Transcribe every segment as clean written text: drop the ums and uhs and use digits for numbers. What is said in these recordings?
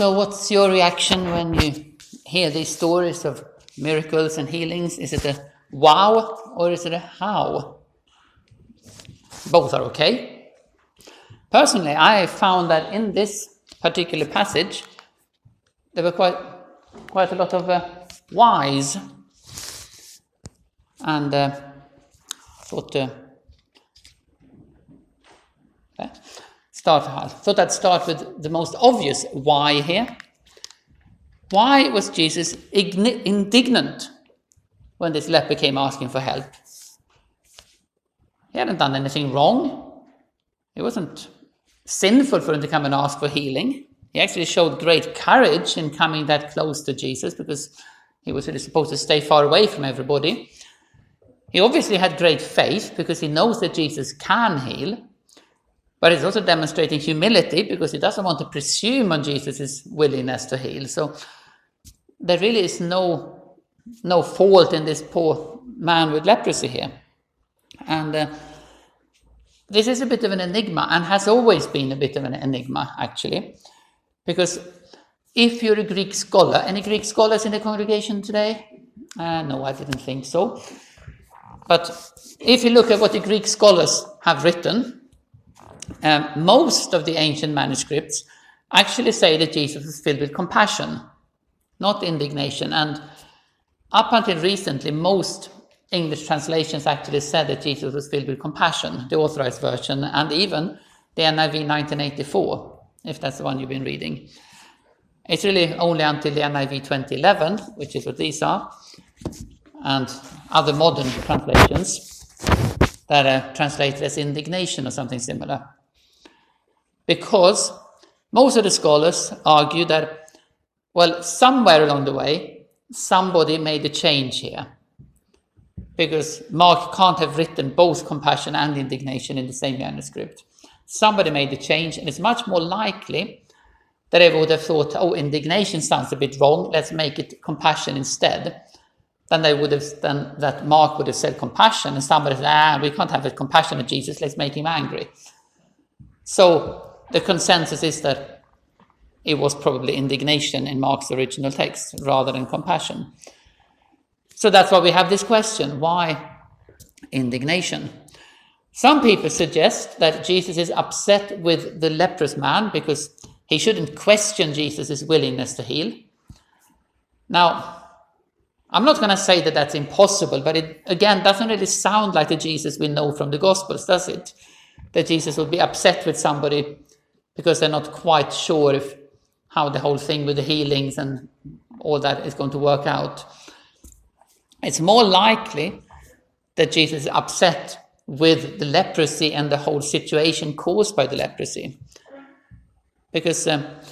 So what's your reaction when you hear these stories of miracles and healings? Is it a wow or is it a how? Both are okay. Personally, I found that in this particular passage, there were quite a lot of whys. And thought I'd start with the most obvious why here. Why was Jesus indignant when this leper came asking for help? He hadn't done anything wrong. It wasn't sinful for him to come and ask for healing. He actually showed great courage in coming that close to Jesus because he was really supposed to stay far away from everybody. He obviously had great faith because he knows that Jesus can heal. But he's also demonstrating humility because he doesn't want to presume on Jesus' willingness to heal. So there really is no fault in this poor man with leprosy here. And this is a bit of an enigma and has always been a bit of an enigma, actually. Because if you're a Greek scholar, any Greek scholars in the congregation today? No, I didn't think so. But if you look at what the Greek scholars have written, most of the ancient manuscripts actually say that Jesus was filled with compassion, not indignation. And up until recently, most English translations actually said that Jesus was filled with compassion, the authorized version, and even the NIV 1984, if that's the one you've been reading. It's really only until the NIV 2011, which is what these are, and other modern translations that are translated as indignation or something similar. Because most of the scholars argue that, well, somewhere along the way, somebody made a change here. Because Mark can't have written both compassion and indignation in the same manuscript. Somebody made a change, and it's much more likely that they would have thought, oh, indignation sounds a bit wrong, let's make it compassion instead. Then they would have done that. Mark would have said compassion, and somebody said, we can't have a compassionate Jesus, let's make him angry. So the consensus is that it was probably indignation in Mark's original text rather than compassion. So that's why we have this question, why indignation? Some people suggest that Jesus is upset with the leprous man because he shouldn't question Jesus' willingness to heal. Now, I'm not going to say that that's impossible, but it, again, doesn't really sound like the Jesus we know from the Gospels, does it? That Jesus would be upset with somebody because they're not quite sure how the whole thing with the healings and all that is going to work out. It's more likely that Jesus is upset with the leprosy and the whole situation caused by the leprosy. Because,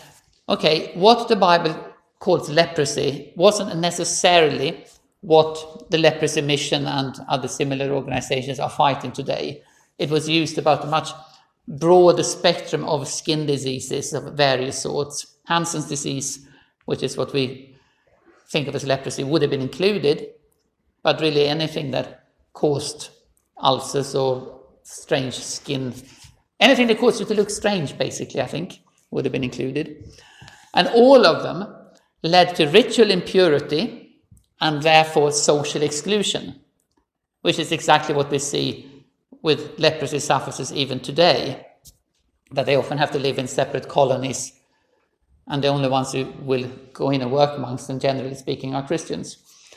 what the Bible calls leprosy wasn't necessarily what the Leprosy Mission and other similar organizations are fighting today. It was used about a much broader spectrum of skin diseases of various sorts. Hansen's disease, which is what we think of as leprosy, would have been included, but really anything that caused ulcers or strange skin, anything that caused you to look strange, basically, I think, would have been included. And all of them led to ritual impurity and therefore social exclusion, which is exactly what we see with leprosy sufferers even today, that they often have to live in separate colonies, and the only ones who will go in and work amongst them, generally speaking, are Christians.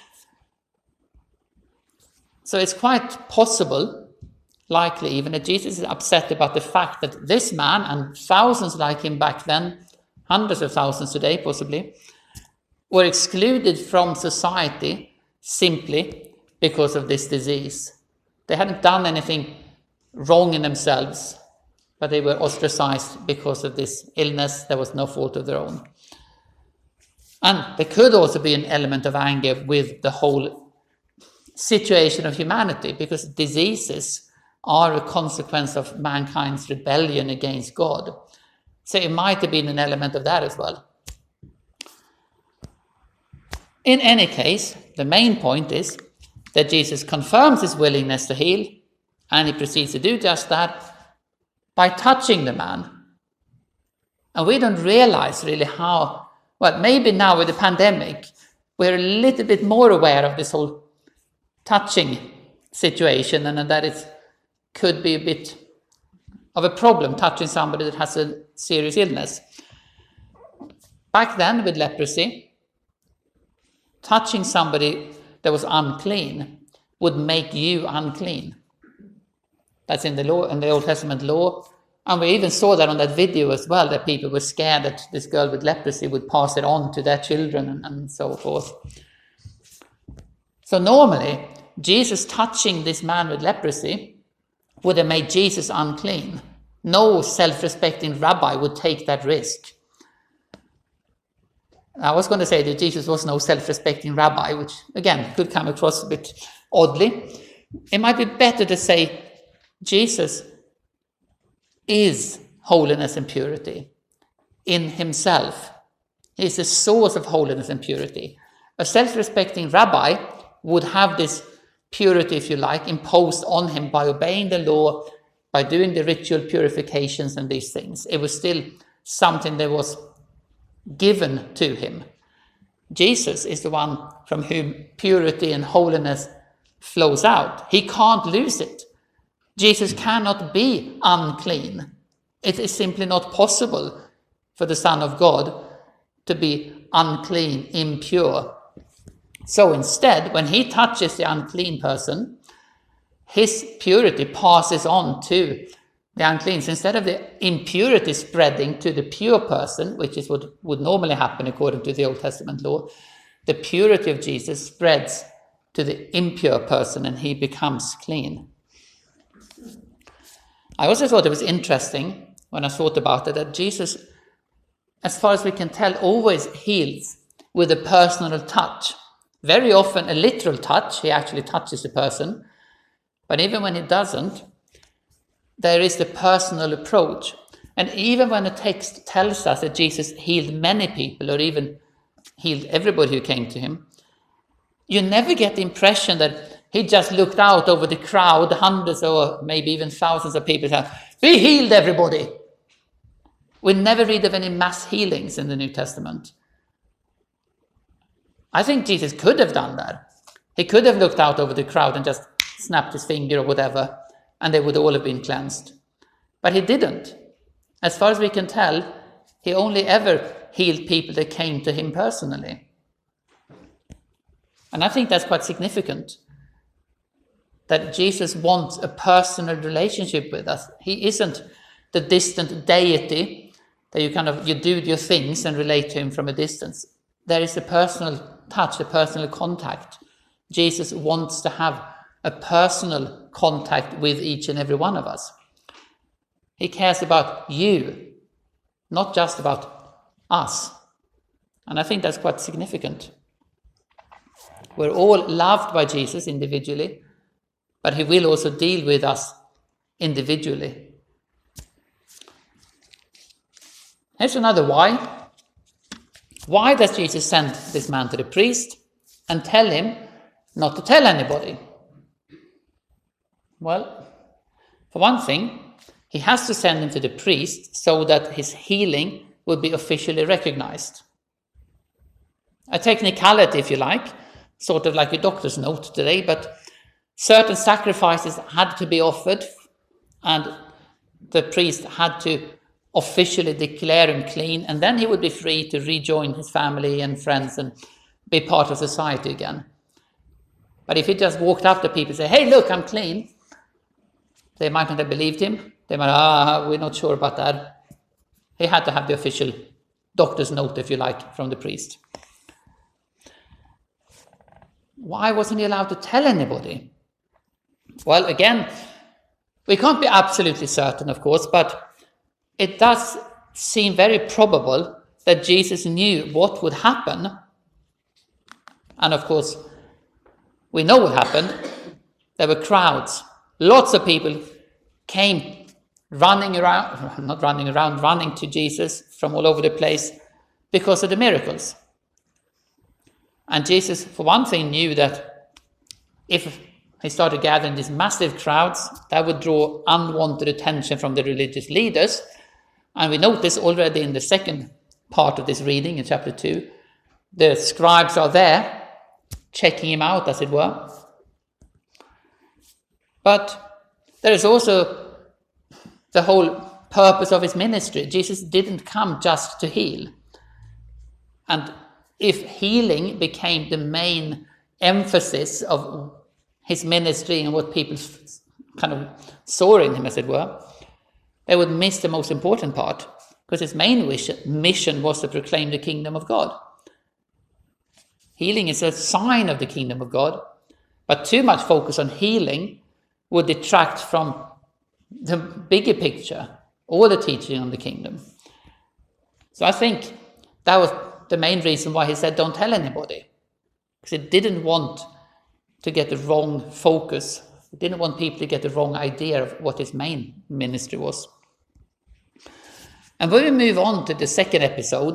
So it's quite possible, likely even, that Jesus is upset about the fact that this man, and thousands like him back then, hundreds of thousands today possibly, were excluded from society simply because of this disease. They hadn't done anything wrong in themselves, but they were ostracized because of this illness. There was no fault of their own. And there could also be an element of anger with the whole situation of humanity, because diseases are a consequence of mankind's rebellion against God. So it might have been an element of that as well. In any case, the main point is that Jesus confirms his willingness to heal, and he proceeds to do just that by touching the man. And we don't realize really how well, maybe now with the pandemic, we're a little bit more aware of this whole touching situation, and that it could be a bit of a problem touching somebody that has a serious illness. Back then with leprosy, touching somebody that was unclean would make you unclean. That's in the law, in the Old Testament law. And we even saw that on that video as well, that people were scared that this girl with leprosy would pass it on to their children and so forth. So normally, Jesus touching this man with leprosy would have made Jesus unclean. No self-respecting rabbi would take that risk. I was going to say that Jesus was no self-respecting rabbi, which again could come across a bit oddly. It might be better to say Jesus is holiness and purity in himself. He is the source of holiness and purity. A self-respecting rabbi would have this purity, if you like, imposed on him by obeying the law, by doing the ritual purifications and these things. It was still something that was given to him. Jesus is the one from whom purity and holiness flows out. He can't lose it. Jesus cannot be unclean. It is simply not possible for the Son of God to be unclean, impure. So instead, when he touches the unclean person, his purity passes on to the unclean. So instead of the impurity spreading to the pure person, which is what would normally happen according to the Old Testament law, the purity of Jesus spreads to the impure person and he becomes clean. I also thought it was interesting when I thought about it that Jesus, as far as we can tell, always heals with a personal touch. Very often a literal touch, he actually touches the person. But even when he doesn't, there is the personal approach. And even when the text tells us that Jesus healed many people or even healed everybody who came to him, you never get the impression that he just looked out over the crowd, hundreds or maybe even thousands of people said, "Be healed, everybody." We never read of any mass healings in the New Testament. I think Jesus could have done that. He could have looked out over the crowd and just snapped his finger or whatever, and they would all have been cleansed. But he didn't. As far as we can tell, he only ever healed people that came to him personally. And I think that's quite significant, that Jesus wants a personal relationship with us. He isn't the distant deity that you do your things and relate to him from a distance. There is a personal touch, a personal contact. Jesus wants to have a personal contact with each and every one of us. He cares about you, not just about us. And I think that's quite significant. We're all loved by Jesus individually, but he will also deal with us individually. Here's another why. Why does Jesus send this man to the priest and tell him not to tell anybody? Well, for one thing, he has to send him to the priest so that his healing would be officially recognized. A technicality, if you like, sort of like a doctor's note today, but certain sacrifices had to be offered and the priest had to officially declare him clean, and then he would be free to rejoin his family and friends and be part of society again. But if he just walked up to people and said, "Hey, look, I'm clean," they might not have believed him. They might, we're not sure about that. He had to have the official doctor's note, if you like, from the priest. Why wasn't he allowed to tell anybody? Well, again, we can't be absolutely certain, of course, but it does seem very probable that Jesus knew what would happen. And of course, we know what happened. There were crowds. Lots of people came running to Jesus from all over the place because of the miracles. And Jesus, for one thing, knew that if he started gathering these massive crowds, that would draw unwanted attention from the religious leaders. And we note this already in the second part of this reading in chapter 2. The scribes are there, checking him out, as it were. But there is also the whole purpose of his ministry. Jesus didn't come just to heal. And if healing became the main emphasis of his ministry and what people kind of saw in him, as it were, they would miss the most important part, because his main mission was to proclaim the kingdom of God. Healing is a sign of the kingdom of God, but too much focus on healing would detract from the bigger picture, all the teaching on the kingdom. So I think that was the main reason why he said, don't tell anybody, because he didn't want to get the wrong focus. He didn't want people to get the wrong idea of what his main ministry was. And when we move on to the second episode,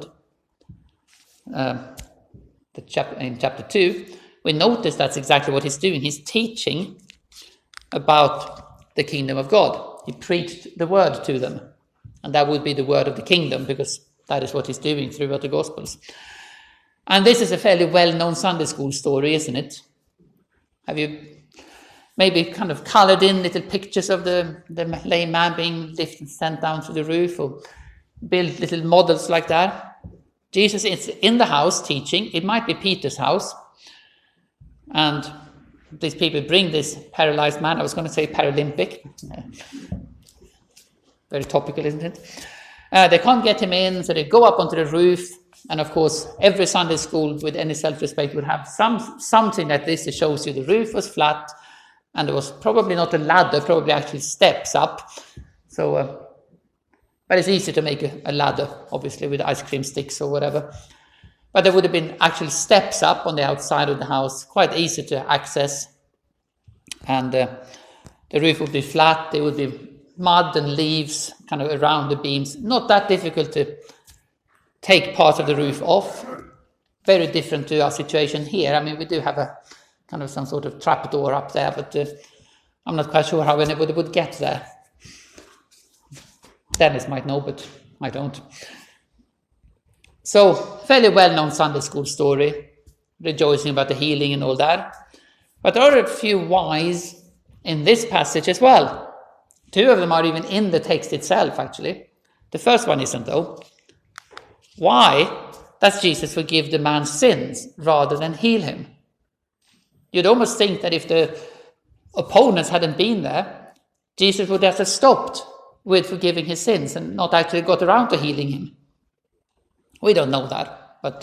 in chapter 2, we notice that's exactly what he's doing. He's teaching about the kingdom of God. He preached the word to them, and that would be the word of the kingdom, because that is what he's doing throughout the Gospels. And this is a fairly well-known Sunday school story, isn't it? Have you maybe kind of colored in little pictures of the lame man being lifted and sent down through the roof, or build little models like that? Jesus is in the house teaching. It might be Peter's house. And these people bring this paralyzed man. I was going to say Paralympic. Very topical, isn't it? They can't get him in, so they go up onto the roof. And of course, every Sunday school with any self-respect would have something like this that shows you the roof was flat, and there was probably not a ladder, probably actually steps up. So, but it's easy to make a ladder, obviously, with ice cream sticks or whatever. But there would have been actually steps up on the outside of the house, quite easy to access. And the roof would be flat. There would be mud and leaves kind of around the beams. Not that difficult to take part of the roof off. Very different to our situation here. I mean, we do have a kind of some sort of trapdoor up there, but I'm not quite sure how anybody would get there. Dennis might know, but I don't. So, fairly well-known Sunday school story, rejoicing about the healing and all that. But there are a few whys in this passage as well. Two of them are even in the text itself, actually. The first one isn't, though. Why does Jesus forgive the man's sins rather than heal him? You'd almost think that if the opponents hadn't been there, Jesus would have stopped with forgiving his sins and not actually got around to healing him. We don't know that, but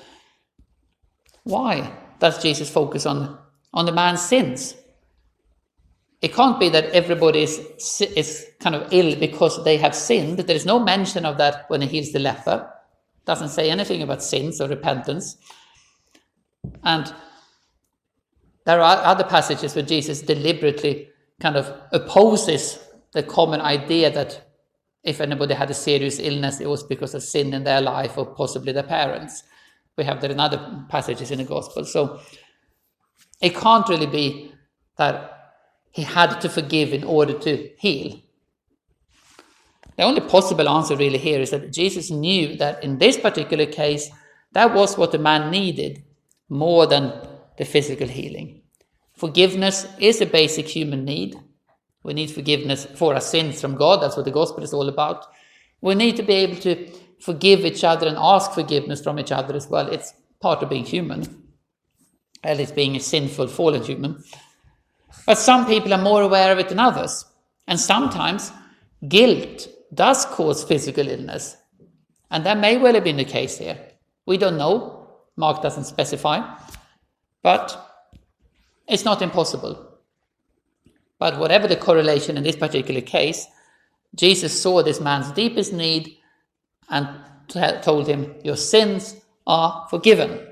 why does Jesus focus on the man's sins? It can't be that everybody is kind of ill because they have sinned. There is no mention of that when he heals the leper. Doesn't say anything about sins or repentance. And there are other passages where Jesus deliberately kind of opposes the common idea that if anybody had a serious illness, it was because of sin in their life or possibly their parents. We have that in other passages in the Gospel. So it can't really be that he had to forgive in order to heal. The only possible answer really here is that Jesus knew that in this particular case, that was what the man needed more than the physical healing. Forgiveness is a basic human need. We need forgiveness for our sins from God. That's what the gospel is all about. We need to be able to forgive each other and ask forgiveness from each other as well. It's part of being human, at least being a sinful, fallen human. But some people are more aware of it than others. And sometimes guilt does cause physical illness. And that may well have been the case here. We don't know. Mark doesn't specify. But it's not impossible. But whatever the correlation in this particular case, Jesus saw this man's deepest need and told him, your sins are forgiven.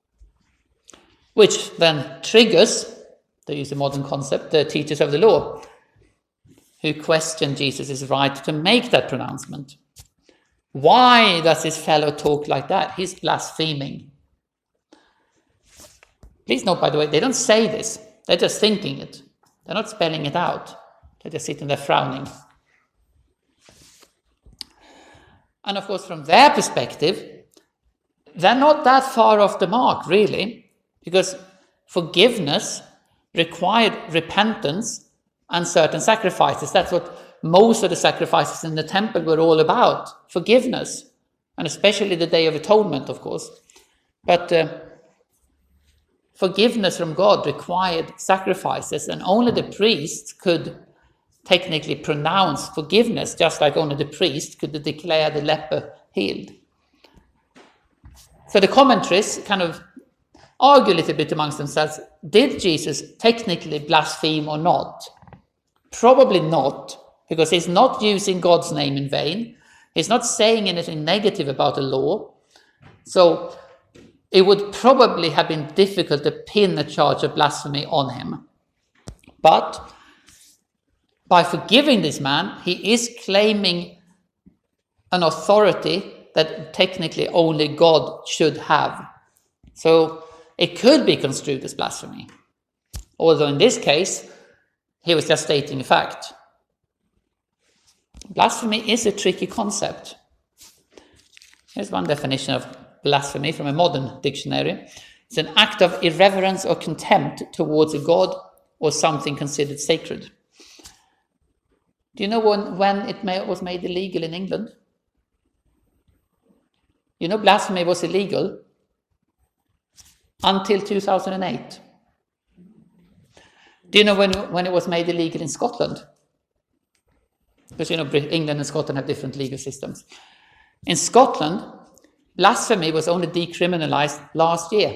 Which then triggers, to use a modern concept, the teachers of the law, who question Jesus' right to make that pronouncement. Why does this fellow talk like that? He's blaspheming. Please note, by the way, they don't say this. They're just thinking it. They're not spelling it out. They're just sitting there frowning. And of course, from their perspective, they're not that far off the mark, really, because forgiveness required repentance and certain sacrifices. That's what most of the sacrifices in the temple were all about, forgiveness, and especially the Day of Atonement, of course. But forgiveness from God required sacrifices, and only the priest could technically pronounce forgiveness, just like only the priest could declare the leper healed. So the commentaries kind of argue a little bit amongst themselves. Did Jesus technically blaspheme or not? Probably not, because he's not using God's name in vain. He's not saying anything negative about the law. So it would probably have been difficult to pin a charge of blasphemy on him. But by forgiving this man, he is claiming an authority that technically only God should have. So it could be construed as blasphemy. Although in this case, he was just stating a fact. Blasphemy is a tricky concept. Here's one definition of blasphemy from a modern dictionary. It's an act of irreverence or contempt towards a god or something considered sacred. Do you know when it was made illegal in England? You know, blasphemy was illegal until 2008. Do you know when it was made illegal in Scotland? Because, you know, England and Scotland have different legal systems. In Scotland, blasphemy was only decriminalised last year,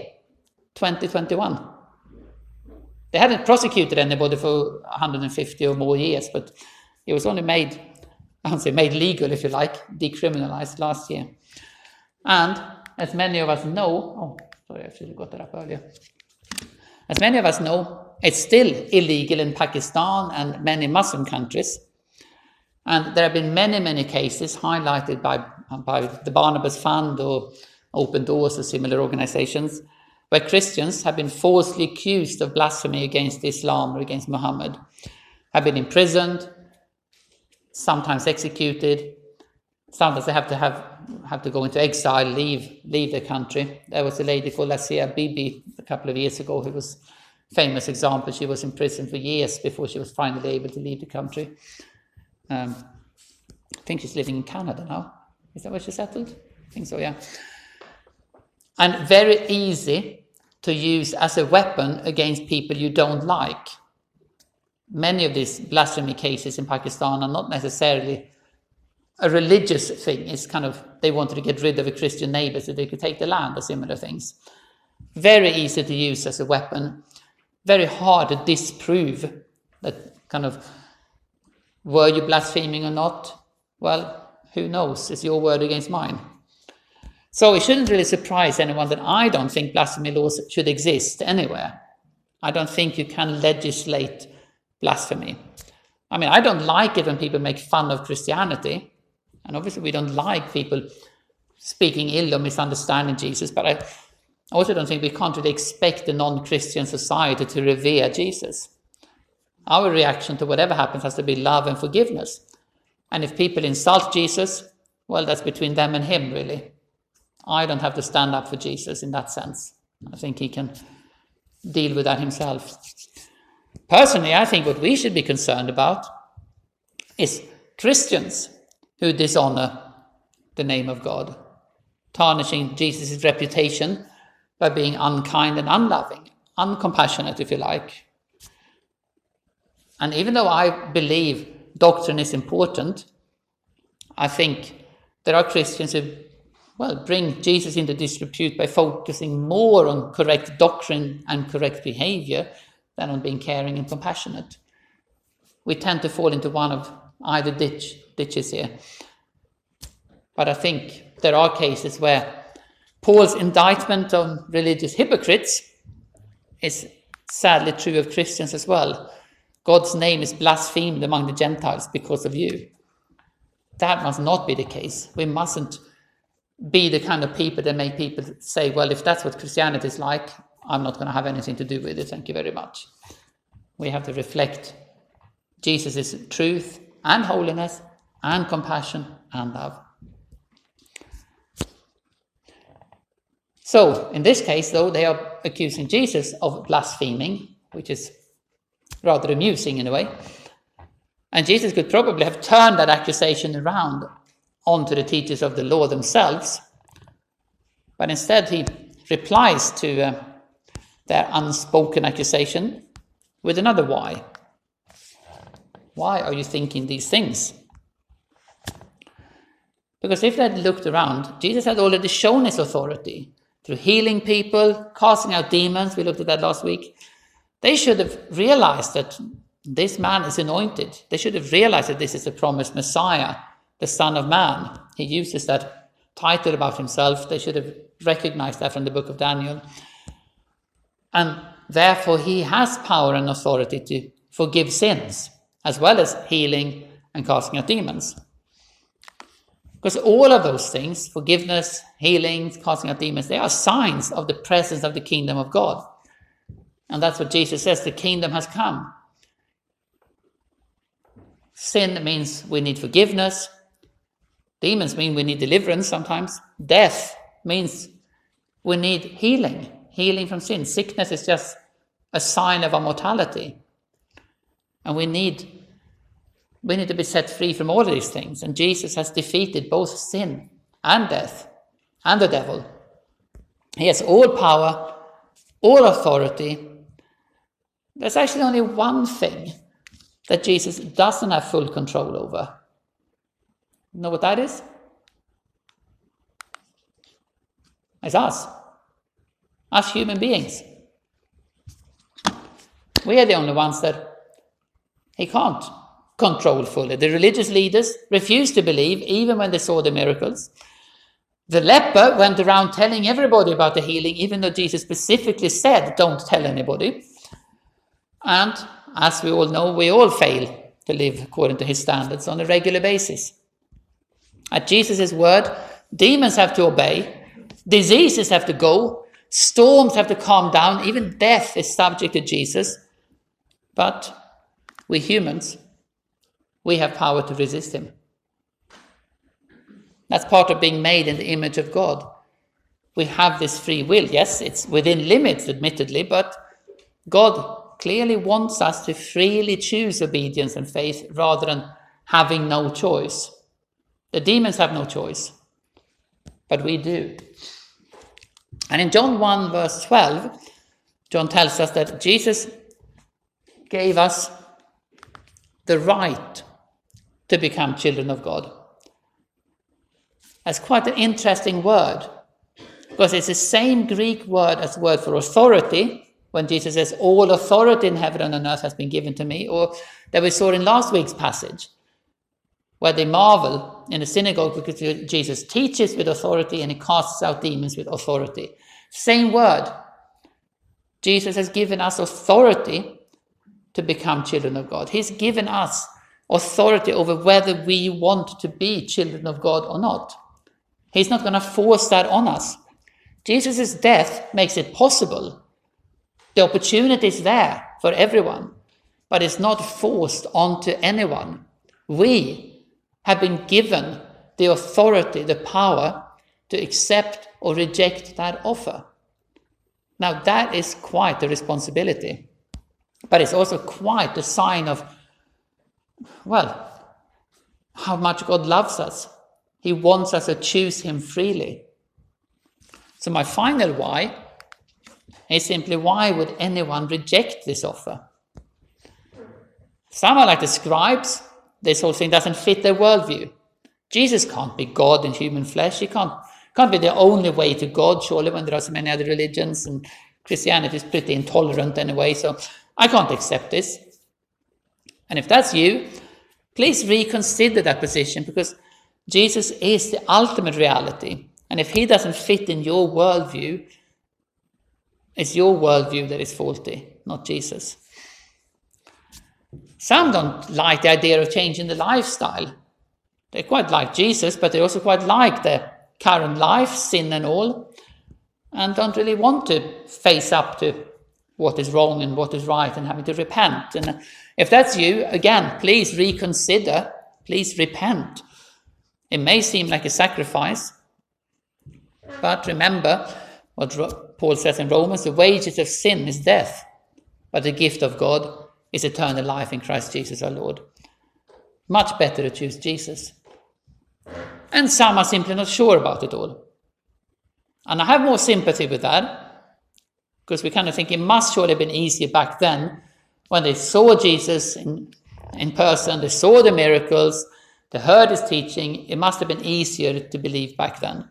2021. They hadn't prosecuted anybody for 150 or more years, but it was only made legal, if you like, decriminalised last year. And as many of us know, I should have got that up earlier. As many of us know, it's still illegal in Pakistan and many Muslim countries. And there have been many, many cases highlighted by the Barnabas Fund or Open Doors or similar organizations, where Christians have been falsely accused of blasphemy against Islam or against Muhammad, have been imprisoned, sometimes executed, sometimes they have to go into exile, leave the country. There was a lady called Asia Bibi a couple of years ago who was a famous example. She was in prison for years before she was finally able to leave the country. I think she's living in Canada now. Is that where she settled? I think so, yeah. And very easy to use as a weapon against people you don't like. Many of these blasphemy cases in Pakistan are not necessarily a religious thing. It's kind of, they wanted to get rid of a Christian neighbor so they could take the land or similar things. Very easy to use as a weapon. Very hard to disprove that kind of, were you blaspheming or not? Well, who knows? It's your word against mine. So it shouldn't really surprise anyone that I don't think blasphemy laws should exist anywhere. I don't think you can legislate blasphemy. I mean, I don't like it when people make fun of Christianity. And obviously we don't like people speaking ill or misunderstanding Jesus. But I also don't think we can't really expect a non-Christian society to revere Jesus. Our reaction to whatever happens has to be love and forgiveness. And if people insult Jesus, well, that's between them and him, really. I don't have to stand up for Jesus in that sense. I think he can deal with that himself. Personally, I think what we should be concerned about is Christians who dishonor the name of God, tarnishing Jesus' reputation by being unkind and unloving, uncompassionate, if you like. And even though I believe doctrine is important, I think there are Christians who, bring Jesus into disrepute by focusing more on correct doctrine and correct behavior than on being caring and compassionate. We tend to fall into one of either ditches here. But I think there are cases where Paul's indictment on religious hypocrites is sadly true of Christians as well. God's name is blasphemed among the Gentiles because of you. That must not be the case. We mustn't be the kind of people that make people say, well, if that's what Christianity is like, I'm not going to have anything to do with it. Thank you very much. We have to reflect Jesus' truth and holiness and compassion and love. So, in this case, though, they are accusing Jesus of blaspheming, which is rather amusing in a way. And Jesus could probably have turned that accusation around onto the teachers of the law themselves. But instead, he replies to their unspoken accusation with another why. Why are you thinking these things? Because if they had looked around, Jesus had already shown his authority through healing people, casting out demons. We looked at that last week. They should have realized that this man is anointed. They should have realized that this is the promised Messiah, the Son of Man. He uses that title about himself. They should have recognized that from the book of Daniel. And therefore, he has power and authority to forgive sins, as well as healing and casting out demons. Because all of those things, forgiveness, healing, casting out demons, they are signs of the presence of the kingdom of God. And that's what Jesus says, the kingdom has come. Sin means we need forgiveness. Demons mean we need deliverance sometimes. Death means we need healing from sin. Sickness is just a sign of our mortality. And we need to be set free from all of these things. And Jesus has defeated both sin and death and the devil. He has all power, all authority. There's actually only one thing that Jesus doesn't have full control over. You know what that is? It's us. Us human beings. We are the only ones that he can't control fully. The religious leaders refused to believe even when they saw the miracles. The leper went around telling everybody about the healing, even though Jesus specifically said, don't tell anybody. And as we all know, we all fail to live according to his standards on a regular basis. At Jesus' word, demons have to obey, diseases have to go, storms have to calm down, even death is subject to Jesus. But we humans, we have power to resist him. That's part of being made in the image of God. We have this free will. Yes, it's within limits, admittedly, but God clearly wants us to freely choose obedience and faith rather than having no choice. The demons have no choice, but we do. And in John 1 verse 12, John tells us that Jesus gave us the right to become children of God. That's quite an interesting word, because it's the same Greek word as the word for authority, when Jesus says, all authority in heaven and on earth has been given to me, or that we saw in last week's passage, where they marvel in the synagogue because Jesus teaches with authority and he casts out demons with authority. Same word. Jesus has given us authority to become children of God. He's given us authority over whether we want to be children of God or not. He's not going to force that on us. Jesus' death makes it possible. The opportunity is there for everyone, but it's not forced onto anyone. We have been given the authority, the power to accept or reject that offer. Now that is quite a responsibility, but it's also quite a sign of, well, how much God loves us. He wants us to choose him freely. So my final why is simply, why would anyone reject this offer? Some are like the scribes. This whole thing doesn't fit their worldview. Jesus can't be God in human flesh. He can't be the only way to God, surely, when there are so many other religions, and Christianity is pretty intolerant anyway, so I can't accept this. And if that's you, please reconsider that position, because Jesus is the ultimate reality. And if he doesn't fit in your worldview, it's your worldview that is faulty, not Jesus. Some don't like the idea of changing the lifestyle. They quite like Jesus, but they also quite like the current life, sin and all, and don't really want to face up to what is wrong and what is right and having to repent. And if that's you, again, please reconsider, please repent. It may seem like a sacrifice, but remember, what Paul says in Romans, the wages of sin is death, but the gift of God is eternal life in Christ Jesus our Lord. Much better to choose Jesus. And some are simply not sure about it all. And I have more sympathy with that, because we kind of think it must surely have been easier back then when they saw Jesus in person, they saw the miracles, they heard his teaching. It must have been easier to believe back then.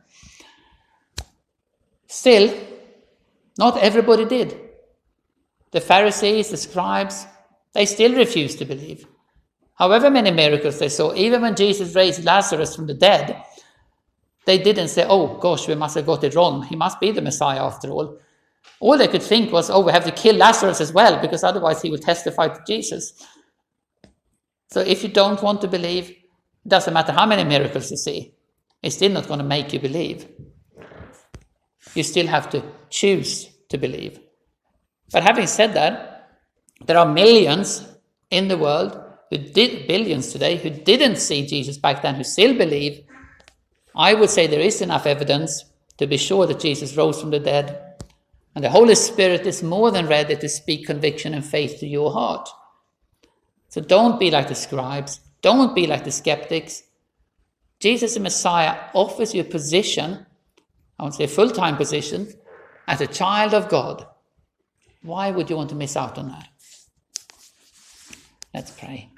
Still, not everybody did. The Pharisees, the scribes, they still refused to believe. However many miracles they saw, even when Jesus raised Lazarus from the dead, they didn't say, oh gosh, we must have got it wrong. He must be the Messiah after all. All they could think was, oh, we have to kill Lazarus as well, because otherwise he will testify to Jesus. So if you don't want to believe, it doesn't matter how many miracles you see. It's still not going to make you believe. You still have to choose to believe. But having said that, there are millions in the world, billions today, who didn't see Jesus back then, who still believe. I would say there is enough evidence to be sure that Jesus rose from the dead. And the Holy Spirit is more than ready to speak conviction and faith to your heart. So don't be like the scribes. Don't be like the skeptics. Jesus the Messiah offers you a position, I would say a full-time position, as a child of God. Why would you want to miss out on that? Let's pray.